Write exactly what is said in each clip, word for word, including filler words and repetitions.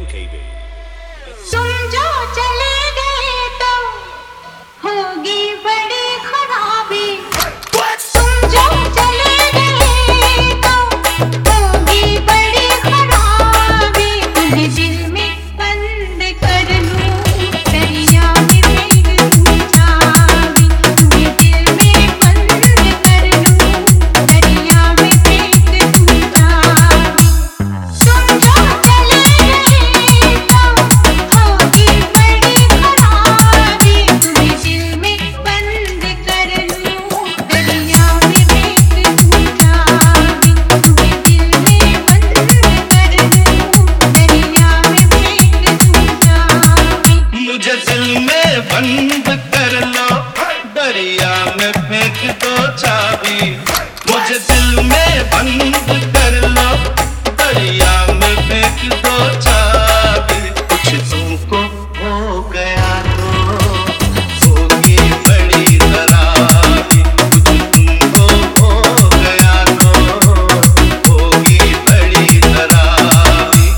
तुम जो चले गए तो होगी बड़ी खराबी। तुम जो चले गए तो होगी बड़ी खराबी। तुम्हें दिल में बंद कर लूं, दरिया में फेंक दूं चाबी। तुम्हें दिल में बंद कर लूं, दरिया में फेंक दूं चाबी। तुम जो चले गए तो होगी बड़ी खराबी। तुम्हें दिल में बंद कर लूं, दरिया में फेंक दूं चाबी। तुम्हें दिल में बंद कर लूं, दरिया में फेंक दूं चाबी। मुझे दिल में बंद कर लो, दरिया में फेंक दो चाबी। मुझे दिल में बंद कर लो, दरिया में फेंक दो चाबी। कुछ तुमको हो गया तो होगी बड़ी खराबी। कुछ तुमको हो गया तो होगी बड़ी खराबी।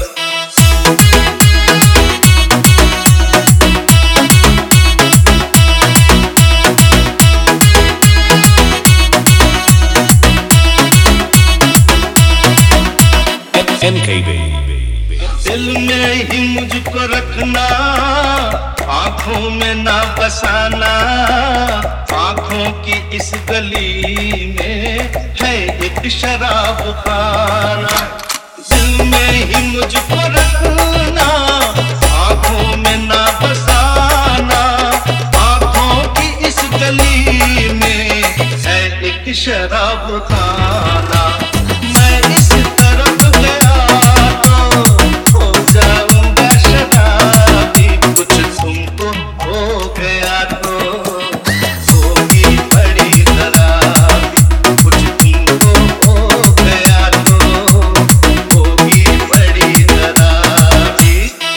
दिल में ही मुझको रखना, आंखों में ना बसाना। आंखों की इस गली में है एक शराब खाना। दिल में ही मुझको रखना, आंखों में ना बसाना। आंखों की इस गली में है एक शराब खाना। मैं इस तरफ गया तो हो जाऊंगा शराबी। कुछ तुमको हो गया तो होगी बड़ी खराबी। कुछ तुमको हो गया तो होगी बड़ी खराबी।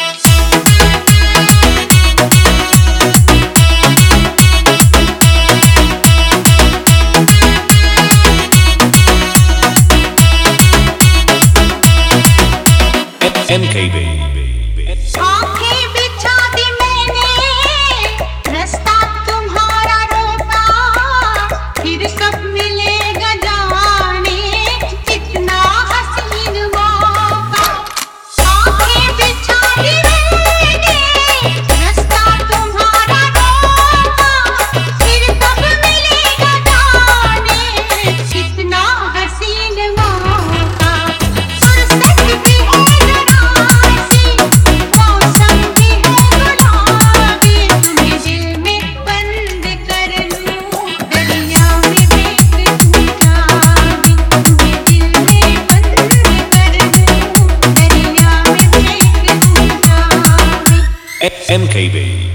आँखें बिछा दी मैंने, रास्ता तुम्हारा रोका। फिर सब मिलेगा जाने कितना हसीन मौका। आँखें बिछा दी मैंने, रास्ता तुम्हारा रोका। फिर सब मिलेगा जाने कितना हसीन मौका। फुर्सत भी है जरा सी, मौसम भी है गुलाबी। तुम्हें दिल में बंद कर लूं, दरिया में फेंक दूं चाबी। तुम्हें दिल में बंद कर लूं, दरिया में फेंक दूं चाबी। M K B